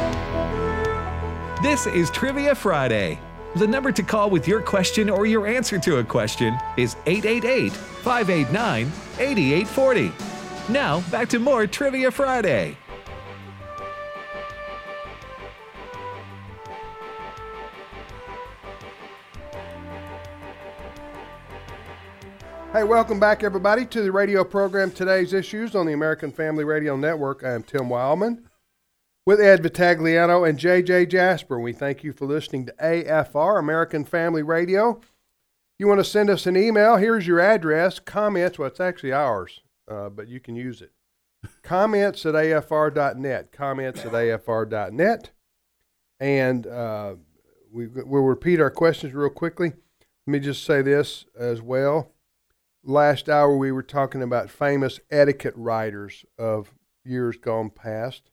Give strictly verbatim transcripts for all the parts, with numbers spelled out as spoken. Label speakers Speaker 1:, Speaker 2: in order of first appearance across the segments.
Speaker 1: This is Trivia Friday. The number to call with your question or your answer to a question is eight eight eight, five eight nine, eight eight four zero. Now, back to more Trivia Friday.
Speaker 2: Hey, welcome back, everybody, to the radio program Today's Issues on the American Family Radio Network. I am Tim Wildman with Ed Vitagliano and J J Jasper. We thank you for listening to A F R, American Family Radio. You want to send us an email, here's your address, comments, well, it's actually ours, uh, but you can use it. Comments at A F R dot net, comments at A F R dot net. And uh, we, we'll repeat our questions real quickly. Let me just say this as well. Last hour we were talking about famous etiquette writers of years gone past.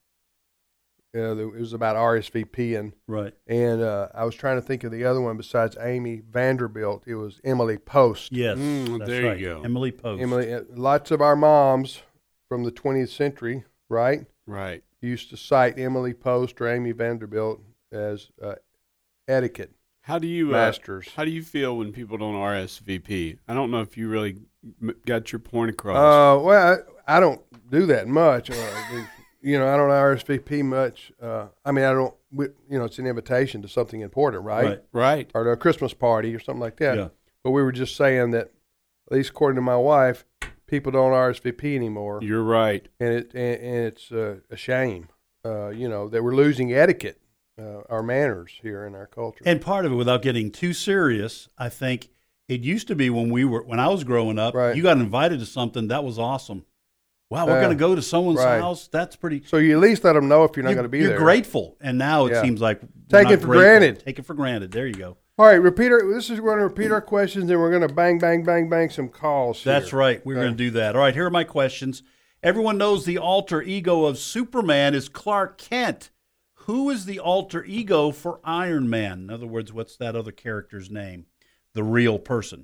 Speaker 2: Uh, it was about R S V P and
Speaker 3: right.
Speaker 2: And uh, I was trying to think of the other one besides Amy Vanderbilt. It was Emily Post.
Speaker 3: Yes,
Speaker 4: mm,
Speaker 3: that's
Speaker 4: there
Speaker 3: right.
Speaker 4: you go.
Speaker 3: Emily Post.
Speaker 2: Emily. Uh, lots of our moms from the twentieth century, right?
Speaker 4: Right.
Speaker 2: Used to cite Emily Post or Amy Vanderbilt as uh, etiquette.
Speaker 4: How do you
Speaker 2: masters?
Speaker 4: Uh, how do you feel when people don't R S V P? I don't know if you really m- got your point across.
Speaker 2: Uh, well, I, I don't do that much. Uh, you know, I don't R S V P much. Uh, I mean, I don't. We, you know, it's an invitation to something important, right?
Speaker 3: Right.
Speaker 4: Right.
Speaker 2: Or to a Christmas party or something like that.
Speaker 3: Yeah.
Speaker 2: But we were just saying that, at least according to my wife, people don't R S V P anymore.
Speaker 4: You're right.
Speaker 2: And it and, and it's uh, a shame. Uh, you know, that we're losing etiquette. Uh, our manners here in our culture.
Speaker 3: And part of it, without getting too serious, I think it used to be when we were when I was growing up,
Speaker 2: right.
Speaker 3: You got invited to something that was awesome. Wow, we're
Speaker 2: uh,
Speaker 3: going to go to someone's
Speaker 2: right.
Speaker 3: house. That's pretty.
Speaker 2: So you at least let them know if you're not
Speaker 3: you're,
Speaker 2: going to be
Speaker 3: you're
Speaker 2: there.
Speaker 3: You're grateful, and now it
Speaker 2: yeah.
Speaker 3: seems like
Speaker 2: take it for
Speaker 3: grateful.
Speaker 2: granted.
Speaker 3: Take it for granted. There you go.
Speaker 2: All right, repeat our, this is we're going to repeat our questions, and we're going to bang, bang, bang, bang some calls. Here.
Speaker 3: That's right. We're okay. going to do that. All right. Here are my questions. Everyone knows the alter ego of Superman is Clark Kent. Who is the alter ego for Iron Man? In other words, what's that other character's name? The real person.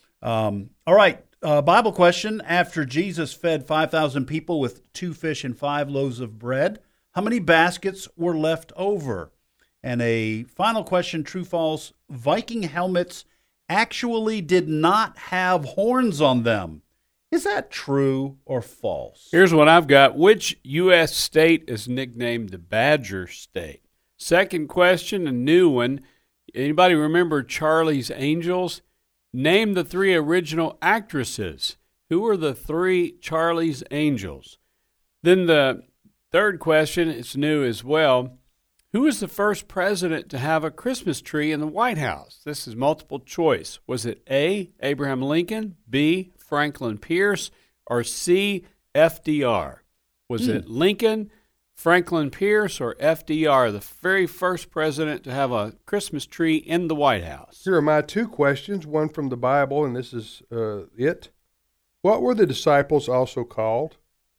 Speaker 3: Um, all right, uh, Bible question. After Jesus fed five thousand people with two fish and five loaves of bread, how many baskets were left over? And a final question, true, false. Viking helmets actually did not have horns on them. Is that true or false?
Speaker 4: Here's what I've got. Which U S state is nicknamed the Badger State? Second question, a new one. Anybody remember Charlie's Angels? Name the three original actresses. Who are the three Charlie's Angels? Then the third question, it's new as well. Who was the first president to have a Christmas tree in the White House? This is multiple choice. Was it A, Abraham Lincoln, B, Franklin Pierce, or C, F D R? Was mm. it Lincoln, Franklin Pierce, or F D R, the very first president to have a Christmas tree in the White House?
Speaker 2: Here are my two questions, one from the Bible, and this is uh, it. What were the disciples also called?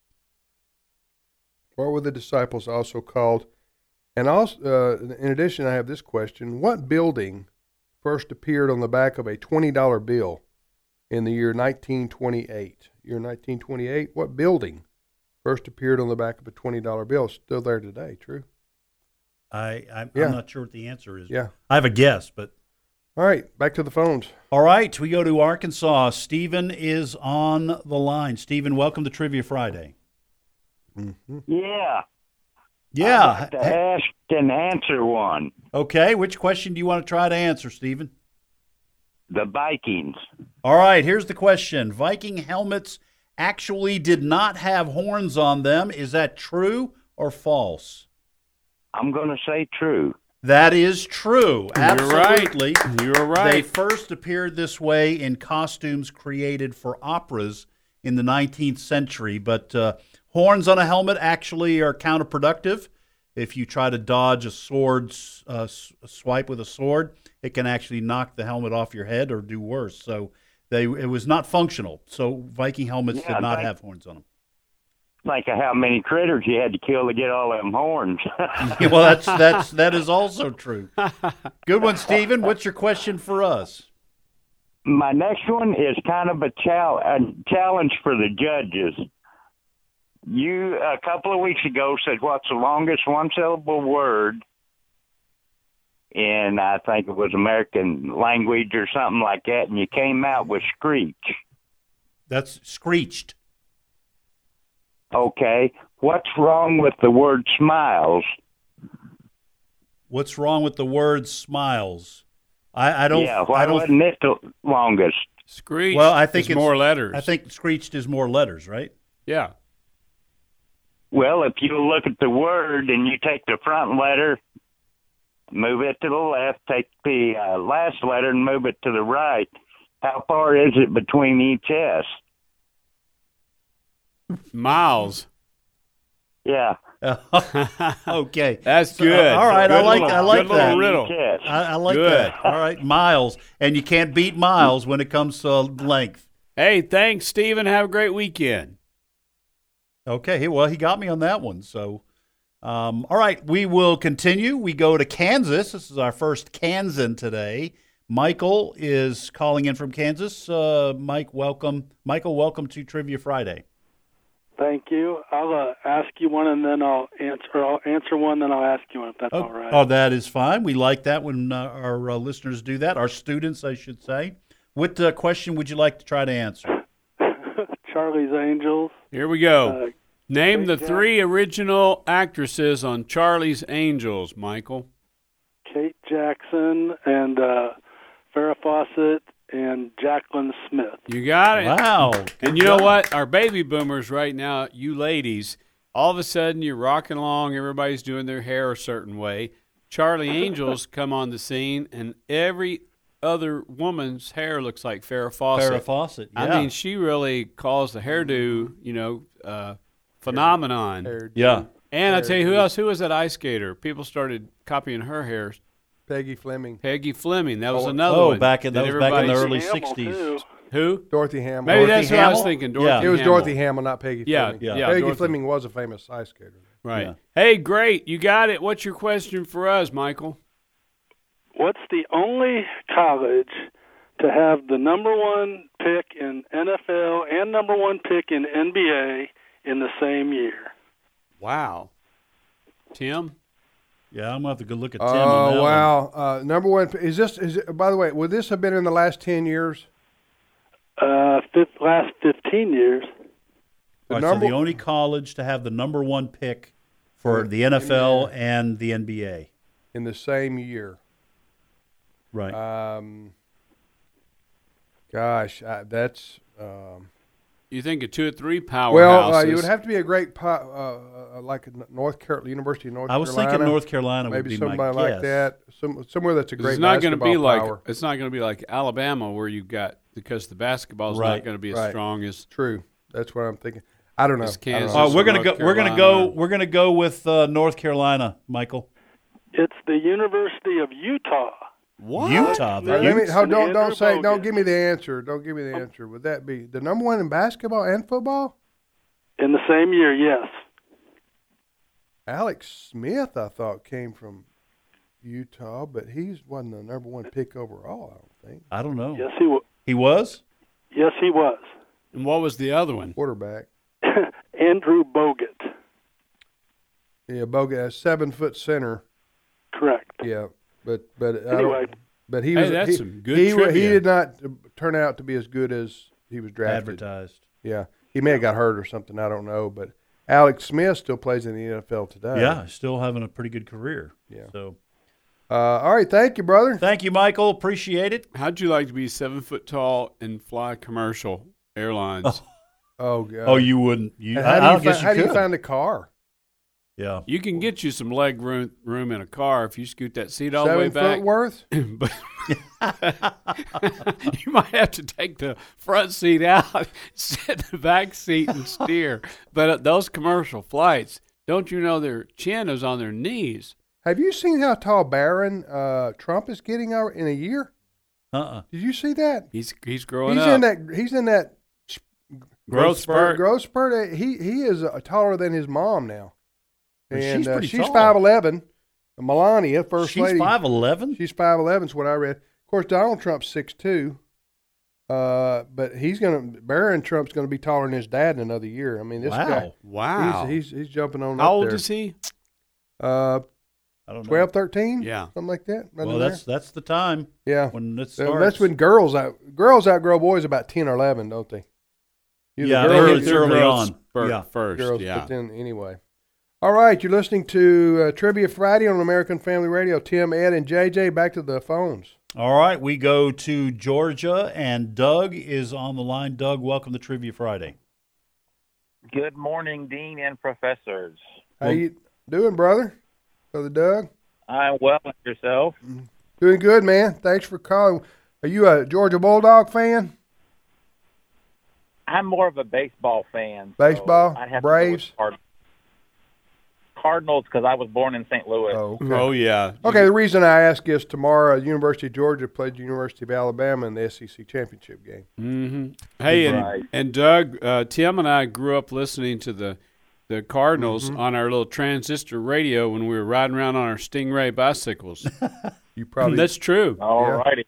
Speaker 2: What were the disciples also called? And also, uh, in addition, I have this question. What building first appeared on the back of a twenty dollar bill in the year nineteen twenty-eight? Year nineteen twenty-eight, what building first appeared on the back of a twenty dollar bill? It's still there today, true?
Speaker 3: I, I'm,
Speaker 2: yeah.
Speaker 3: I'm not sure what the answer is.
Speaker 2: Yeah.
Speaker 3: I have a guess, but...
Speaker 2: All right, back to the phones.
Speaker 3: All right, we go to Arkansas. Stephen is on the line. Stephen, welcome to Trivia Friday.
Speaker 2: Mm-hmm.
Speaker 5: Yeah.
Speaker 3: Yeah.
Speaker 5: I'd like to ask and answer one.
Speaker 3: Okay, which question do you want to try to answer, Stephen?
Speaker 5: The Vikings.
Speaker 3: All right, here's the question. Viking helmets actually did not have horns on them. Is that true or false?
Speaker 5: I'm going to say true.
Speaker 3: That is true. Absolutely.
Speaker 4: You're right. You're right.
Speaker 3: They first appeared this way in costumes created for operas in the nineteenth century, but uh, horns on a helmet actually are counterproductive. If you try to dodge a sword, uh, a swipe with a sword, it can actually knock the helmet off your head or do worse. So they it was not functional. So Viking helmets
Speaker 5: yeah,
Speaker 3: did not
Speaker 5: think,
Speaker 3: have horns on them.
Speaker 5: Think of how many critters you had to kill to get all them horns.
Speaker 3: Yeah, well, that's that's that is also true. Good one, Stephen. What's your question for us?
Speaker 5: My next one is kind of a, chal- a challenge for the judges. You, a couple of weeks ago, said what's the longest one-syllable word in, I think it was American language or something like that, and you came out with screech.
Speaker 3: That's screeched.
Speaker 5: Okay. What's wrong with the word smiles?
Speaker 3: What's wrong with the word smiles? I, I don't.
Speaker 5: Yeah, why
Speaker 3: I don't.
Speaker 5: wasn't it the longest?
Speaker 4: Screech.
Speaker 3: Well, I think
Speaker 4: is
Speaker 3: it's
Speaker 4: more letters.
Speaker 3: I think screeched is more letters, right?
Speaker 4: Yeah.
Speaker 5: Well, if you look at the word and you take the front letter, move it to the left, take the uh, last letter and move it to the right, how far is it between each S?
Speaker 4: Miles.
Speaker 5: Yeah.
Speaker 3: Okay.
Speaker 4: That's
Speaker 3: So,
Speaker 4: good.
Speaker 3: uh, all right,
Speaker 4: Good
Speaker 3: I like
Speaker 4: little-
Speaker 3: I like
Speaker 4: good little
Speaker 3: that.
Speaker 4: riddle.
Speaker 5: Yes.
Speaker 3: I, I like
Speaker 4: Good.
Speaker 3: that. All right, miles, and you can't beat miles when it comes to length.
Speaker 4: Hey, thanks, Stephen. Have a great weekend.
Speaker 3: Okay, he- well, he got me on that one. So, um, all right, we will continue. We go to Kansas. This is our first Kansan today. Michael is calling in from Kansas. Uh, Mike, welcome. Michael, welcome to Trivia Friday.
Speaker 6: Thank you. I'll uh, ask you one, and then I'll answer. Or I'll answer one, then I'll ask you one, if that's
Speaker 3: Oh,
Speaker 6: all right.
Speaker 3: oh, that is fine. We like that when uh, our uh, listeners do that, our students, I should say. What uh, question would you like to try to answer?
Speaker 6: Charlie's Angels.
Speaker 4: Here we go.
Speaker 6: Uh,
Speaker 4: Name the
Speaker 6: Kate
Speaker 4: three original actresses on Charlie's Angels, Michael.
Speaker 6: Kate Jackson and uh, Farrah Fawcett and Jacqueline Smith.
Speaker 4: You got it.
Speaker 3: Wow.
Speaker 4: And you know what? Our baby boomers right now, you ladies, all of a sudden you're rocking along. Everybody's doing their hair a certain way. Charlie Angels come on the scene, and every other woman's hair looks like Farrah Fawcett.
Speaker 3: Farrah Fawcett, yeah.
Speaker 4: I mean, she really caused the hairdo, you know, uh, phenomenon.
Speaker 2: Hair-
Speaker 3: Yeah.
Speaker 4: And I tell you who else? Who was that ice skater? People started copying her hair.
Speaker 2: Peggy Fleming.
Speaker 4: Peggy Fleming. That was
Speaker 2: Oh,
Speaker 4: another
Speaker 3: Oh,
Speaker 4: one.
Speaker 3: back in, that was back in the
Speaker 4: everybody-
Speaker 3: early
Speaker 6: Hamill,
Speaker 3: sixties.
Speaker 6: too.
Speaker 4: Who?
Speaker 2: Dorothy Hamill.
Speaker 4: Maybe
Speaker 3: Dorothy
Speaker 4: that's who I was
Speaker 3: Hamill?
Speaker 4: thinking.
Speaker 3: Yeah.
Speaker 4: Dorothy
Speaker 2: It was
Speaker 4: Hamill.
Speaker 2: Dorothy Hamill, not Peggy
Speaker 4: Yeah,
Speaker 2: Fleming.
Speaker 3: yeah.
Speaker 4: yeah.
Speaker 2: Peggy
Speaker 4: Dorothy.
Speaker 2: Fleming was a famous ice skater.
Speaker 4: Right.
Speaker 3: Yeah.
Speaker 4: Hey, great. You got it. What's your question for us, Michael?
Speaker 6: What's the only college to have the number one pick in N F L and number one pick in N B A in the same year?
Speaker 4: Wow. Tim?
Speaker 3: Yeah, I'm going to have to go look at Tim on that
Speaker 2: Oh
Speaker 3: one.
Speaker 2: wow! Uh, number one is this? Is it, by the way, would this have been in the last ten years?
Speaker 6: Uh, fifth, last fifteen years.
Speaker 3: All right,
Speaker 2: number-
Speaker 3: so the only college to have the number one pick for the N F L and the N B A.
Speaker 2: In the same year.
Speaker 3: Right.
Speaker 2: Um, gosh, I, that's um,
Speaker 4: You think a two or three
Speaker 2: well.
Speaker 4: powerhouses?
Speaker 2: Uh, you would have to be a great, po- uh, uh, like North Carolina, University of North
Speaker 3: I was
Speaker 2: Carolina.
Speaker 3: thinking North Carolina would
Speaker 2: maybe
Speaker 3: be my
Speaker 2: somebody like
Speaker 3: guess.
Speaker 2: that. Some, somewhere that's a great
Speaker 4: it's not going to
Speaker 2: basketball
Speaker 4: be like
Speaker 2: power.
Speaker 4: it's not going to be like Alabama where you've got because the basketball is
Speaker 3: Right,
Speaker 4: not going to be as
Speaker 2: right.
Speaker 4: strong as
Speaker 2: True. That's what I'm thinking. I don't know.
Speaker 4: It's
Speaker 2: I don't
Speaker 4: Kansas.
Speaker 2: know.
Speaker 3: Uh, we're gonna
Speaker 4: North
Speaker 3: go. We're gonna
Speaker 4: Carolina.
Speaker 3: go. We're gonna go with uh, North Carolina, Michael.
Speaker 6: It's the University of Utah.
Speaker 4: what?
Speaker 3: Utah.
Speaker 2: All
Speaker 3: The
Speaker 2: right, let me,
Speaker 3: Utes.
Speaker 2: how, don't don't
Speaker 6: Andrew
Speaker 2: say.
Speaker 6: Bogut.
Speaker 2: Don't give me the answer. Don't give me the answer. Would that be the number one in basketball and football?
Speaker 6: In the same year, yes.
Speaker 2: Alex Smith, I thought, came from Utah, but he wasn't the number one pick overall. I don't think
Speaker 3: I don't know.
Speaker 6: Yes, he was.
Speaker 3: He was.
Speaker 6: Yes, he was.
Speaker 4: And what was the other one?
Speaker 2: quarterback.
Speaker 6: Andrew Bogut.
Speaker 2: Yeah, Bogut, a seven foot center.
Speaker 6: Correct.
Speaker 2: Yeah, but but I don't-
Speaker 6: Anyway,
Speaker 2: but he
Speaker 4: Hey,
Speaker 2: was
Speaker 4: that's
Speaker 2: he,
Speaker 4: some good
Speaker 2: he, wa- he
Speaker 4: trivia.
Speaker 2: did not turn out to be as good as he was drafted.
Speaker 3: Advertised.
Speaker 2: Yeah, he may have got hurt or something. I don't know, but Alex Smith still plays in the N F L today.
Speaker 3: Yeah, still having a pretty good career.
Speaker 2: Yeah.
Speaker 3: So
Speaker 2: Uh, all right, thank you, brother.
Speaker 3: thank you, Michael. Appreciate it.
Speaker 4: How'd you like to be seven foot tall and fly commercial airlines?
Speaker 2: Oh, God.
Speaker 3: Oh, you wouldn't. You,
Speaker 2: And
Speaker 3: I,
Speaker 2: how
Speaker 3: I
Speaker 2: do
Speaker 3: don't
Speaker 2: you,
Speaker 3: guess
Speaker 2: fi-
Speaker 3: you
Speaker 2: how do
Speaker 3: could.
Speaker 2: you find a car?
Speaker 3: Yeah.
Speaker 4: You can get you some leg room, room in a car if you scoot that seat all the way
Speaker 2: Seven
Speaker 4: back.
Speaker 2: foot worth?
Speaker 4: but you might have to take the front seat out, sit in the back seat, and steer. But uh, those commercial flights, don't you know their chin is on their knees?
Speaker 2: Have you seen how tall Barron uh, Trump is getting out in a year?
Speaker 3: Uh-uh.
Speaker 2: Did you see that?
Speaker 4: He's he's growing
Speaker 2: He's
Speaker 4: up.
Speaker 2: in that. He's in that
Speaker 4: growth spurt.
Speaker 2: growth spurt. He he is uh, taller than his mom now,
Speaker 3: But
Speaker 2: and
Speaker 3: she's
Speaker 2: uh,
Speaker 3: pretty
Speaker 2: she's
Speaker 3: tall.
Speaker 2: five eleven. Melania, first
Speaker 3: She's
Speaker 2: lady,
Speaker 3: five eleven.
Speaker 2: she's five eleven. Is what I read. Of course, Donald Trump's six two. Uh, but he's going to Barron Trump's going to be taller than his dad in another year. I mean, this
Speaker 3: Wow.
Speaker 2: guy,
Speaker 4: Wow.
Speaker 2: he's, he's he's jumping on.
Speaker 4: How
Speaker 2: up
Speaker 4: old
Speaker 2: there.
Speaker 4: is he?
Speaker 2: Uh,
Speaker 3: I don't know.
Speaker 2: twelve, thirteen
Speaker 4: Yeah.
Speaker 2: something like that. right
Speaker 3: Well,
Speaker 2: in
Speaker 3: that's that's the time
Speaker 2: there. yeah.
Speaker 3: when it
Speaker 2: So
Speaker 3: starts.
Speaker 2: that's when girls out girls outgrow boys about ten or eleven, don't they? Either
Speaker 3: Yeah,
Speaker 2: girls
Speaker 3: they
Speaker 2: or
Speaker 3: hit
Speaker 2: girls-
Speaker 3: early
Speaker 4: girls
Speaker 3: on.
Speaker 4: fir-
Speaker 3: Yeah.
Speaker 4: first.
Speaker 2: girls,
Speaker 4: yeah.
Speaker 2: but then anyway. All right, you're listening to uh, Trivia Friday on American Family Radio. Tim, Ed, and J J, back to the phones.
Speaker 3: All right, we go to Georgia, and Doug is on the line. Doug, welcome to Trivia Friday.
Speaker 7: Good morning, Dean and professors.
Speaker 2: How you doing, brother? Brother Doug?
Speaker 7: I'm well, and yourself?
Speaker 2: Doing good, man. Thanks for calling. Are you a Georgia Bulldog fan?
Speaker 7: I'm more of a baseball fan. so
Speaker 2: Baseball?
Speaker 7: I'd have
Speaker 2: Braves?
Speaker 7: To go with Card- Cardinals, because I was born in Saint Louis.
Speaker 2: Oh, okay.
Speaker 4: Oh, yeah.
Speaker 2: Okay, the reason I ask is tomorrow, University of Georgia plays the University of Alabama in the S E C championship game.
Speaker 4: Mm-hmm. Hey, and,
Speaker 7: Right.
Speaker 4: and Doug, uh, Tim and I grew up listening to the the Cardinals
Speaker 2: Mm-hmm.
Speaker 4: on our little transistor radio when we were riding around on our Stingray bicycles.
Speaker 2: You probably
Speaker 4: That's true.
Speaker 7: All
Speaker 2: Yeah.
Speaker 7: righty.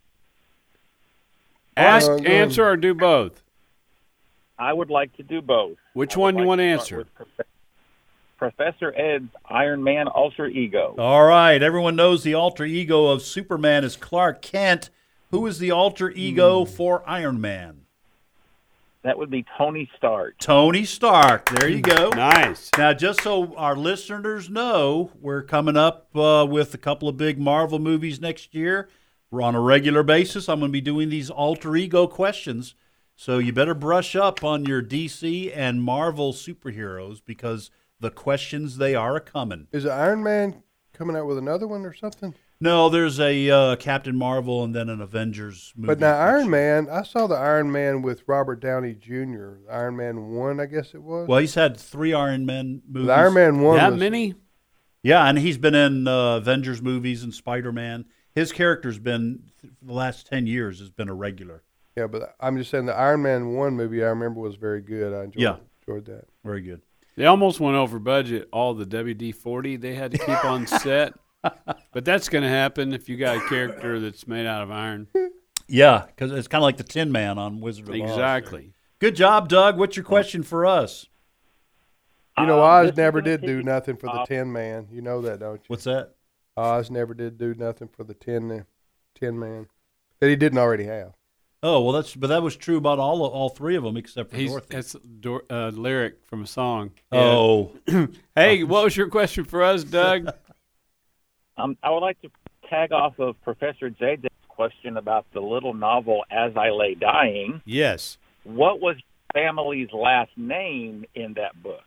Speaker 4: Ask,
Speaker 2: Uh, go
Speaker 4: answer, or do both.
Speaker 7: I would like to do both.
Speaker 4: Which
Speaker 7: I would
Speaker 4: one you
Speaker 7: like
Speaker 4: want to
Speaker 7: start
Speaker 4: answer?
Speaker 7: with Prof- Professor Ed's Iron Man alter ego.
Speaker 3: All right, everyone knows the alter ego of Superman is Clark Kent. Who is the alter ego for Iron Man?
Speaker 7: That would be Tony Stark.
Speaker 3: Tony Stark. There you go.
Speaker 4: Nice.
Speaker 3: Now, just so our listeners know, we're coming up uh, with a couple of big Marvel movies next year. We're on a regular basis. I'm going to be doing these alter ego questions. So you better brush up on your D C and Marvel superheroes because the questions, they are a-coming.
Speaker 2: Is it Iron Man coming out with another one or something?
Speaker 3: No, there's a uh, Captain Marvel and then an Avengers movie.
Speaker 2: But now
Speaker 3: next
Speaker 2: Iron
Speaker 3: year.
Speaker 2: Man, I saw the Iron Man with Robert Downey Junior Iron Man one, I guess it was.
Speaker 3: Well, he's had three Iron Man movies.
Speaker 2: the Iron Man one
Speaker 4: That
Speaker 2: was,
Speaker 4: many?
Speaker 3: Yeah, and he's been in uh, Avengers movies and Spider-Man. His character's been, for the last ten years, has been a regular.
Speaker 2: Yeah, but I'm just saying the Iron Man one movie I remember was very good. I enjoyed,
Speaker 3: Yeah.
Speaker 2: enjoyed that.
Speaker 3: Very good.
Speaker 4: They almost went over budget, all the W D forty they had to keep on set. But that's going to happen if you got a character that's made out of iron.
Speaker 3: Yeah, because it's kind of like the Tin Man on Wizard of Oz.
Speaker 4: Exactly.
Speaker 3: Good job, Doug. What's your question for us?
Speaker 2: You know,
Speaker 7: Um,
Speaker 2: Oz
Speaker 7: this is
Speaker 2: never
Speaker 7: gonna
Speaker 2: did do
Speaker 7: be-
Speaker 2: nothing for the
Speaker 7: uh,
Speaker 2: Tin Man. You know that, don't you?
Speaker 3: What's that?
Speaker 2: Oz never did do nothing for the Tin, tin Man that he didn't already have.
Speaker 3: Oh, well, that's but that was true about all all three of them except for
Speaker 4: He's,
Speaker 3: Dorothy.
Speaker 4: that's a Dor- uh, lyric from a song.
Speaker 3: Oh,
Speaker 4: Hey, what was your question for us, Doug?
Speaker 7: Um, I would like to tag off of Professor J J's question about the little novel As I Lay Dying.
Speaker 4: Yes.
Speaker 7: What was your family's last name in that book?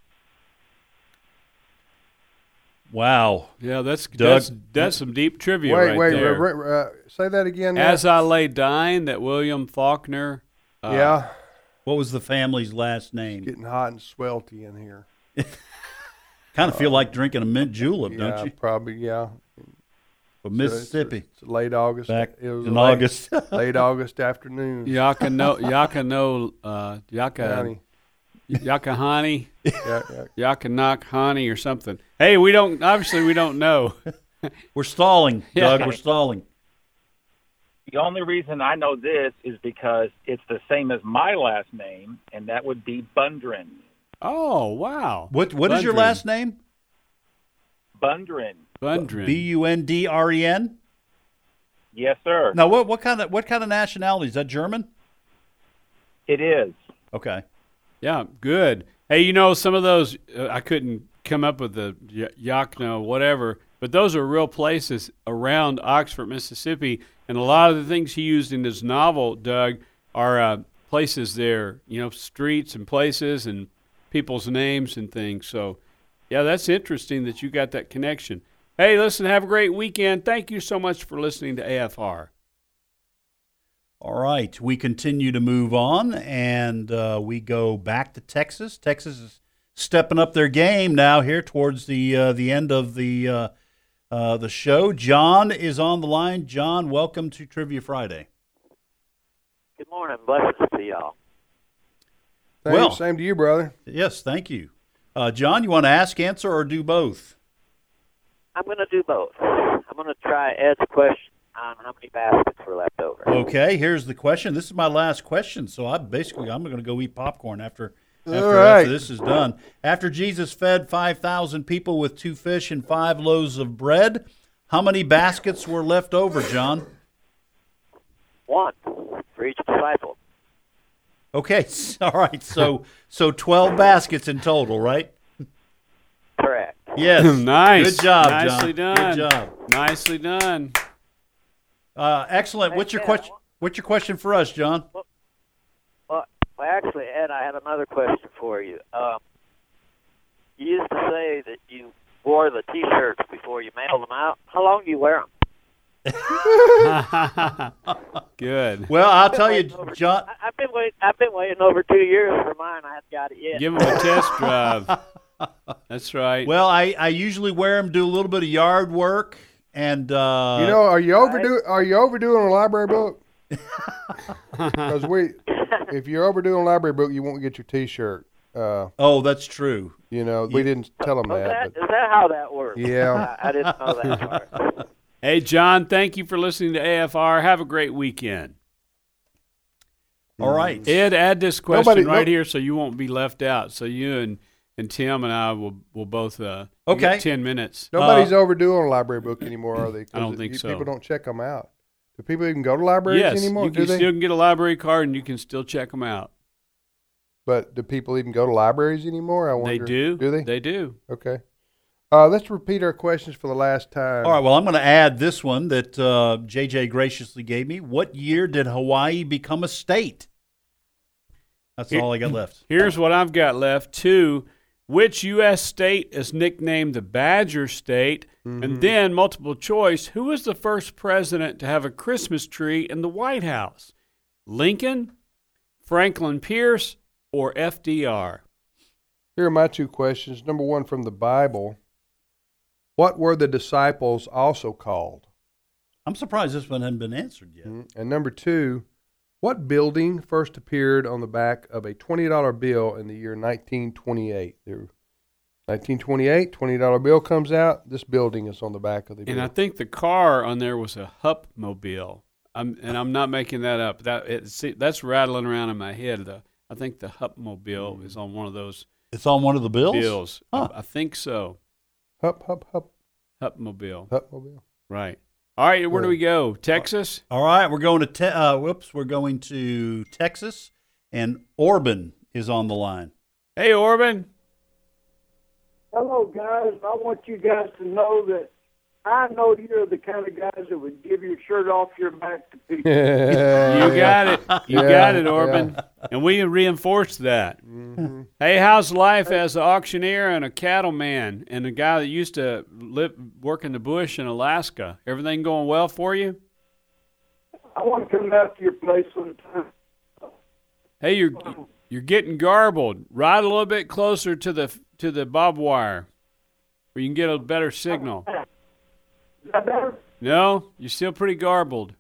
Speaker 3: wow.
Speaker 4: Yeah, that's
Speaker 3: Doug-
Speaker 4: that's, that's some deep trivia
Speaker 2: wait,
Speaker 4: right
Speaker 2: wait,
Speaker 4: there.
Speaker 2: re- re- uh, say that again. now.
Speaker 4: As I Lay Dying, that William Faulkner. Uh,
Speaker 2: yeah,
Speaker 3: What was the family's last name?
Speaker 2: getting hot and swelty in here.
Speaker 3: Kind of feel like drinking a mint julep,
Speaker 2: Yeah,
Speaker 3: don't you?
Speaker 2: probably. Yeah,
Speaker 3: From Mississippi,
Speaker 2: It's late August.
Speaker 3: back
Speaker 2: it was
Speaker 3: in
Speaker 2: late,
Speaker 3: August.
Speaker 2: late August afternoon.
Speaker 4: Yakano, Yakano, uh, Yaka,
Speaker 2: County.
Speaker 4: Yakahani,
Speaker 2: Yeah, yeah.
Speaker 4: Yakanok or something. Hey, we don't, obviously we don't know.
Speaker 3: We're stalling,
Speaker 4: Yeah.
Speaker 3: Doug. We're stalling.
Speaker 7: The only reason I know this is because it's the same as my last name, and that would be Bundren.
Speaker 4: Oh, wow.
Speaker 3: What What is your
Speaker 4: Bundren.
Speaker 3: last name?
Speaker 7: Bundren.
Speaker 4: Bundren.
Speaker 3: B U N D R E N.
Speaker 7: Yes, sir.
Speaker 3: Now, what what kind of what kind of nationality is that? German?
Speaker 7: It is.
Speaker 3: Okay.
Speaker 4: Yeah, good. Hey, you know, some of those, uh, I couldn't come up with the y- Yakno, whatever, but those are real places around Oxford, Mississippi. And a lot of the things he used in his novel, Doug, are uh, places there, you know, streets and places and people's names and things. So, yeah, that's interesting that you got that connection. Hey, listen, have a great weekend. Thank you so much for listening to A F R.
Speaker 3: All right, we continue to move on, and uh, we go back to Texas. Texas is stepping up their game now here towards the uh, the end of the uh, uh, the show. John is on the line. John, welcome to Trivia Friday.
Speaker 8: Good morning. Blessings to y'all.
Speaker 2: Thanks,
Speaker 3: Well-
Speaker 2: same to you, brother.
Speaker 3: Yes, thank you. Uh, John, you want to ask, answer, or do both?
Speaker 8: I'm going to do both. I'm going to try Ed's question. on how many baskets were left over.
Speaker 3: Okay, here's the question. This is my last question, so I basically I'm going to go eat popcorn after after,
Speaker 2: All right.
Speaker 3: after this is done. After Jesus fed five thousand people with two fish and five loaves of bread, how many baskets were left over, John?
Speaker 8: One for each disciple.
Speaker 3: Okay, all right. So so twelve baskets in total, right?
Speaker 8: Correct.
Speaker 3: Yes.
Speaker 4: Nice.
Speaker 3: Good job,
Speaker 4: Nicely
Speaker 3: John.
Speaker 4: done.
Speaker 3: Good job.
Speaker 4: Nicely done.
Speaker 3: Uh, excellent. What's your
Speaker 8: Yeah.
Speaker 3: question? What's your question for us, John?
Speaker 8: Well, well, actually, Ed, I had another question for you. Um, you used to say that you wore the T-shirts before you mailed them out. How long do you wear them?
Speaker 4: Good.
Speaker 3: Well, I'll tell you, John.
Speaker 8: I, I've been waiting. I've been waiting over two years for mine. I haven't got it yet.
Speaker 4: Give him a test drive. That's right.
Speaker 3: Well, I, I usually wear them, do a little bit of yard work, and uh,
Speaker 2: You know, are you overdo? Are you overdoing a library book? Because we, if you're overdoing a library book, you won't get your T-shirt. Uh,
Speaker 3: oh, that's true.
Speaker 2: you know, we didn't tell them
Speaker 8: Oh, is,
Speaker 2: that.
Speaker 8: that, is that how that works?
Speaker 2: Yeah.
Speaker 8: I, I didn't know that part.
Speaker 4: Hey, John, thank you for listening to A F R. Have a great weekend.
Speaker 3: All right.
Speaker 4: Ed, add this question
Speaker 2: Nobody-
Speaker 4: right
Speaker 2: no-
Speaker 4: here so you won't be left out. So you and, and Tim and I will will both uh,
Speaker 3: Okay.
Speaker 4: get ten minutes.
Speaker 2: Nobody's
Speaker 3: Uh,
Speaker 2: overdoing a library book anymore, are they? 'Cause
Speaker 4: I don't
Speaker 2: it-
Speaker 4: think
Speaker 2: you-
Speaker 4: so.
Speaker 2: People don't check them out. Do people even go to libraries
Speaker 4: Yes,
Speaker 2: anymore?
Speaker 4: you
Speaker 2: do
Speaker 4: can
Speaker 2: they?
Speaker 4: still get a library card and you can still check them out.
Speaker 2: But do people even go to libraries anymore? I wonder.
Speaker 4: They do.
Speaker 2: Do they?
Speaker 4: They do.
Speaker 2: Okay. Uh, let's repeat our questions for the last time.
Speaker 3: All right, well, I'm going to add this one that uh, J J graciously gave me. What year did Hawaii become a state? That's all I got left.
Speaker 4: Here's what I've got left. Two, which U S state is nicknamed the Badger State?
Speaker 2: Mm-hmm.
Speaker 4: And then multiple choice, who was the first president to have a Christmas tree in the White House? Lincoln, Franklin Pierce, or F D R?
Speaker 2: Here are my two questions. Number one from the Bible. What were the disciples also called?
Speaker 3: I'm surprised this one hadn't been answered yet.
Speaker 2: Mhm. And number two, what building first appeared on the back of a twenty dollar bill in the year nineteen twenty-eight? There, nineteen twenty-eight, twenty dollar bill comes out. This building is on the back of the bill.
Speaker 4: And I think the car on there was a Hupmobile. I'm, and I'm not making that up. That it, see, that's rattling around in my head. The, I think the Hupmobile is on one of those
Speaker 3: It's on one of the bills?
Speaker 4: bills.
Speaker 3: Huh.
Speaker 4: I, I think so.
Speaker 2: Hup, hup, hup,
Speaker 4: Hupmobile.
Speaker 2: hup, mobile.
Speaker 4: Right. All right, where do we go? Texas?
Speaker 3: All right, we're going to te- uh, whoops, we're going to Texas, and Orban is on the line.
Speaker 4: Hey, Orban.
Speaker 9: Hello, guys. I want you guys to know that I know you're the kind of guys that would give your shirt off your back to people.
Speaker 4: You got it. You
Speaker 2: Yeah,
Speaker 4: got it, Orban. And we reinforce that.
Speaker 2: Mm-hmm.
Speaker 4: Hey, how's life as an auctioneer and a cattleman and a guy that used to live, work in the bush in Alaska? Everything going well for you?
Speaker 9: I want to come out to your place sometime.
Speaker 4: Hey, you're you're getting garbled. Ride a little bit closer to the to the barbed wire, where you can get a better signal.
Speaker 9: Is that better?
Speaker 4: No, you're still pretty garbled.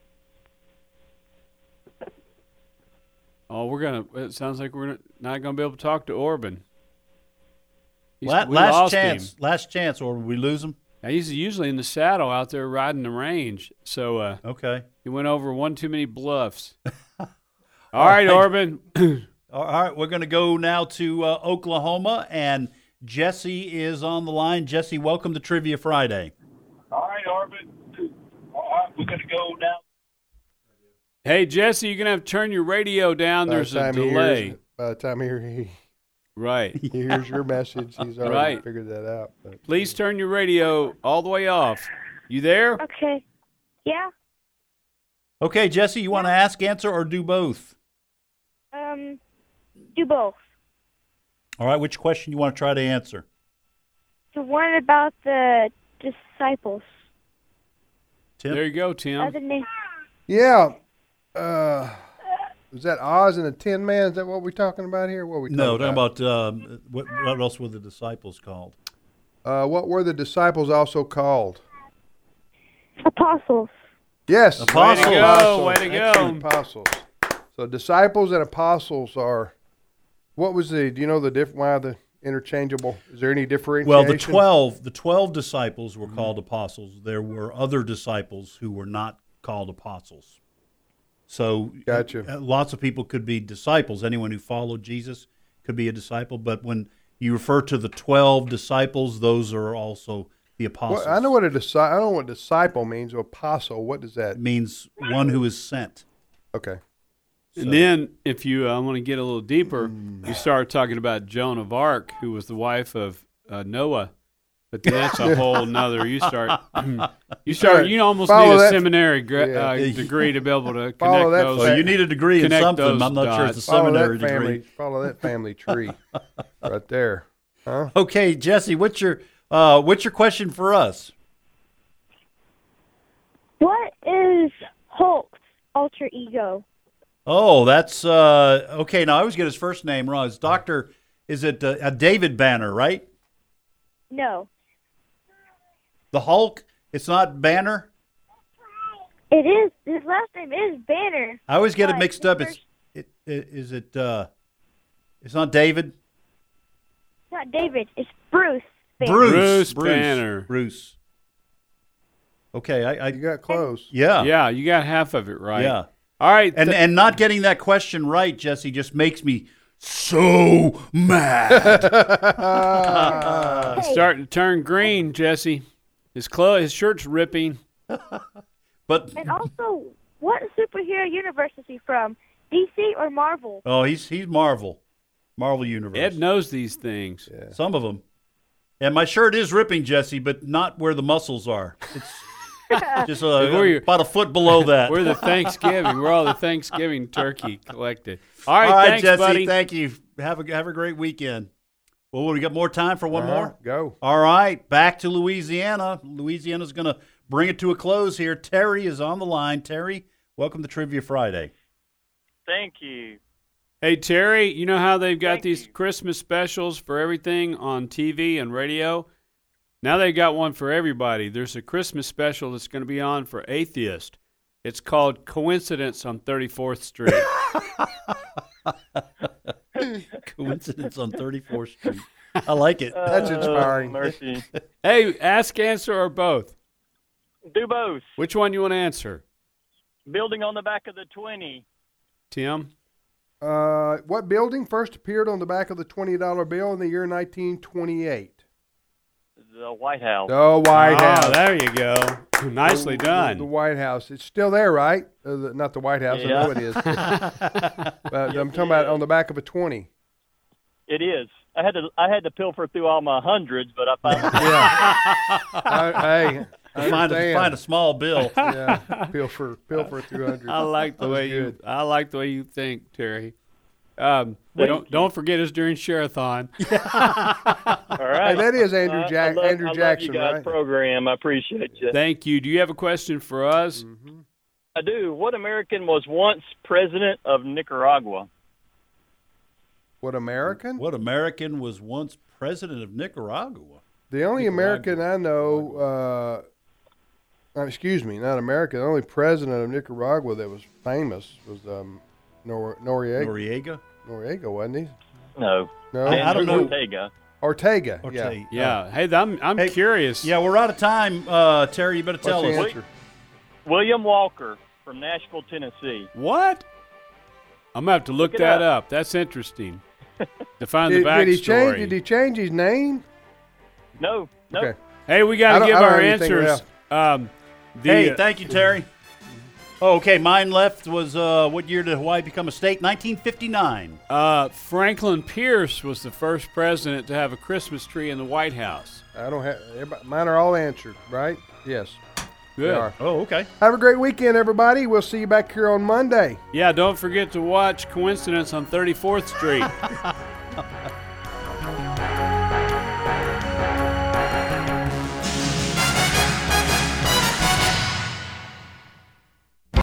Speaker 4: Oh, we're gonna. It sounds like we're not gonna be able to talk to Orban. He's,
Speaker 3: La-
Speaker 4: we
Speaker 3: last
Speaker 4: lost
Speaker 3: chance,
Speaker 4: him.
Speaker 3: last chance, or we lose him?
Speaker 4: Now, he's usually in the saddle out there riding the range. So uh,
Speaker 3: Okay.
Speaker 4: he went over one too many bluffs. All right, Orban.
Speaker 3: All right, we're going to go now to uh, Oklahoma, and Jesse is on the line. Jesse, welcome to Trivia Friday.
Speaker 7: All right, Orban. All right, we're going to go now.
Speaker 4: Hey, Jesse, you're gonna have to turn your radio down.
Speaker 2: By the
Speaker 4: There's a
Speaker 2: time he
Speaker 4: delay.
Speaker 2: hears- By the time he, he,
Speaker 4: Right.
Speaker 2: he hears your message, he's already
Speaker 4: Right.
Speaker 2: figured that out. But.
Speaker 4: Please turn your radio all the way off. You there?
Speaker 10: Okay. Yeah.
Speaker 3: Okay, Jesse, you want to ask, answer, or do both?
Speaker 10: Um, do both.
Speaker 3: All right, which question you want to try to answer?
Speaker 10: The one about the disciples.
Speaker 3: Tim?
Speaker 4: There you go, Tim.
Speaker 10: Other name.
Speaker 2: Yeah. Uh, was that Oz and the Tin Man? Is that what we're talking about here? What are we talking
Speaker 3: No, talking
Speaker 2: about?
Speaker 3: about um, what, what else were the disciples called?
Speaker 2: Uh, what were the disciples also called?
Speaker 10: Apostles.
Speaker 2: Yes.
Speaker 3: Apostles.
Speaker 4: Way to go, way to go.
Speaker 2: Excellent, apostles. So disciples and apostles are, what was the, do you know the difference, why the, interchangeable? Is there any differentiation?
Speaker 3: Well, the twelve, the twelve disciples were called apostles. There were other disciples who were not called apostles. So,
Speaker 2: Gotcha.
Speaker 3: uh, lots of people could be disciples. Anyone who followed Jesus could be a disciple. But when you refer to the twelve disciples, those are also the apostles.
Speaker 2: Well, I know what a disciple. I don't know what disciple means. Or apostle. What does that
Speaker 3: It means one who is sent.
Speaker 2: Okay.
Speaker 4: And then, if you uh, want to get a little deeper, you start talking about Joan of Arc, who was the wife of uh, Noah. But then that's a whole nother. You start, you start. You almost
Speaker 2: Follow
Speaker 4: need a
Speaker 2: that-
Speaker 4: seminary gra-
Speaker 2: Yeah.
Speaker 4: uh, degree to be able to connect
Speaker 2: Follow that
Speaker 4: those.
Speaker 2: fa-
Speaker 3: Well, you need a degree in
Speaker 4: connect
Speaker 3: something.
Speaker 4: those
Speaker 3: I'm not sure it's a
Speaker 4: dots.
Speaker 2: follow
Speaker 3: seminary
Speaker 2: that family?
Speaker 3: degree.
Speaker 2: Follow that family tree right there. Huh?
Speaker 3: Okay, Jesse, what's your uh, what's your question for us?
Speaker 10: What is Hulk's alter ego?
Speaker 3: Oh, that's uh, okay. Now I always get his first name wrong. It's Doctor. Is it uh, uh, David Banner? Right?
Speaker 10: No,
Speaker 3: The Hulk. It's not Banner.
Speaker 10: it is. His last name is Banner.
Speaker 3: I always get it
Speaker 10: But
Speaker 3: mixed
Speaker 10: his
Speaker 3: up. It's
Speaker 10: first-
Speaker 3: it, it is it. Uh, it's not David.
Speaker 10: not David. It's Bruce. Banner.
Speaker 3: Bruce.
Speaker 4: Bruce Banner.
Speaker 3: Bruce. Okay, I, I
Speaker 2: You got close.
Speaker 3: yeah
Speaker 4: Yeah, you got half of it right.
Speaker 3: yeah.
Speaker 4: All right.
Speaker 3: And
Speaker 4: th-
Speaker 3: and not getting that question right, Jesse, just makes me so mad.
Speaker 4: it's starting to turn green, Jesse. His clothes, his shirt's ripping.
Speaker 3: But
Speaker 10: And also, what superhero universe is he from? D C or Marvel?
Speaker 3: oh, he's he's Marvel, Marvel Universe.
Speaker 4: Ed knows these things.
Speaker 3: Some of them. And my shirt is ripping, Jesse, but not where the muscles are. It's just uh,
Speaker 4: Where you-
Speaker 3: about a foot below that.
Speaker 4: We're the Thanksgiving. We're all the Thanksgiving turkey collected. All right,
Speaker 3: All right,
Speaker 4: thanks,
Speaker 3: Jesse.
Speaker 4: buddy.
Speaker 3: Thank you. Have a have a great weekend. Well, we got more time for one
Speaker 2: Uh-huh.
Speaker 3: more.
Speaker 2: Go.
Speaker 3: All right, back to Louisiana. Louisiana's going to bring it to a close here. Terry is on the line. Terry, welcome to Trivia Friday.
Speaker 11: Thank you.
Speaker 4: Hey, Terry, you know how they've got
Speaker 11: Thank
Speaker 4: these
Speaker 11: you.
Speaker 4: Christmas specials for everything on T V and radio? Now they got one for everybody. There's a Christmas special that's going to be on for atheists. It's called Coincidence on thirty-fourth Street.
Speaker 3: Coincidence on thirty-fourth Street. I like it.
Speaker 2: That's inspiring.
Speaker 11: Oh, mercy.
Speaker 4: Hey, ask, answer, or both.
Speaker 11: Do both.
Speaker 4: Which one you want to answer?
Speaker 11: Building on the back of the twenty.
Speaker 4: Tim?
Speaker 2: Uh, what building first appeared on the back of the twenty dollar bill in the year nineteen twenty-eight?
Speaker 11: The White House.
Speaker 2: The White
Speaker 4: Ah,
Speaker 2: House.
Speaker 4: there you go. Nicely
Speaker 2: The-
Speaker 4: done.
Speaker 2: The, the White House. It's still there, right? Uh, the, not the White House. I know it is. But I'm talking about on the back of a twenty.
Speaker 11: It is. I had to I had to pilfer through all my hundreds, but I found
Speaker 2: Yeah. I, hey, I
Speaker 3: Find a,
Speaker 2: understand.
Speaker 3: find a small bill.
Speaker 2: Yeah, pilfer, pilfer through hundred.
Speaker 4: I like the
Speaker 2: That was
Speaker 4: way you.
Speaker 2: good.
Speaker 4: I like the way you think, Terry. Um,
Speaker 11: Thank
Speaker 4: don't
Speaker 11: you.
Speaker 4: don't forget us during Share-a-thon.
Speaker 11: all right.
Speaker 2: Hey, that is Andrew
Speaker 11: Uh,
Speaker 2: Jack-
Speaker 11: I love,
Speaker 2: Andrew
Speaker 11: I love
Speaker 2: Jackson,
Speaker 11: you guys'
Speaker 2: right?
Speaker 11: program. I appreciate you.
Speaker 4: Thank you. Do you have a question for us?
Speaker 2: Mm-hmm.
Speaker 11: I do. What American was once president of Nicaragua?
Speaker 2: What American?
Speaker 3: What American was once president of Nicaragua?
Speaker 2: The only American I know, uh, uh, excuse me, not American. The only president of Nicaragua that was famous was um, Nor- Noriega.
Speaker 3: Noriega?
Speaker 2: Noriega, wasn't he?
Speaker 11: No.
Speaker 2: No,
Speaker 3: I- I don't know.
Speaker 11: Ortega.
Speaker 2: Ortega. Yeah.
Speaker 3: Ortega.
Speaker 4: Yeah. Hey, I'm I'm
Speaker 3: Hey,
Speaker 4: curious.
Speaker 3: Yeah, we're out of time. Uh, Terry, you better
Speaker 2: What's
Speaker 3: tell
Speaker 2: the
Speaker 3: us.
Speaker 2: answer?
Speaker 11: William Walker from Nashville, Tennessee.
Speaker 4: What? I'm gonna have to look,
Speaker 11: Look it
Speaker 4: that
Speaker 11: up.
Speaker 4: up. That's interesting. To find
Speaker 2: Did,
Speaker 4: the
Speaker 2: did he
Speaker 4: backstory.
Speaker 2: change? Did he change his name?
Speaker 11: No, no.
Speaker 2: Okay.
Speaker 4: Hey, we
Speaker 2: I
Speaker 4: got to
Speaker 2: don't-
Speaker 4: give
Speaker 2: I don't
Speaker 4: our
Speaker 2: have anything
Speaker 4: answers. Um, the,
Speaker 3: Hey,
Speaker 4: uh,
Speaker 3: thank you, Terry. Oh, okay, mine left was uh, what year did Hawaii become a state? nineteen fifty-nine.
Speaker 4: uh, Franklin Pierce was the first president to have a Christmas tree in the White House.
Speaker 2: I don't have. everybody- Mine are all answered, right? Yes. They
Speaker 4: Good.
Speaker 2: are.
Speaker 3: Oh, okay.
Speaker 2: Have a great weekend, everybody. We'll see you back here on Monday.
Speaker 4: Yeah, don't forget to watch Coincidence on thirty-fourth Street.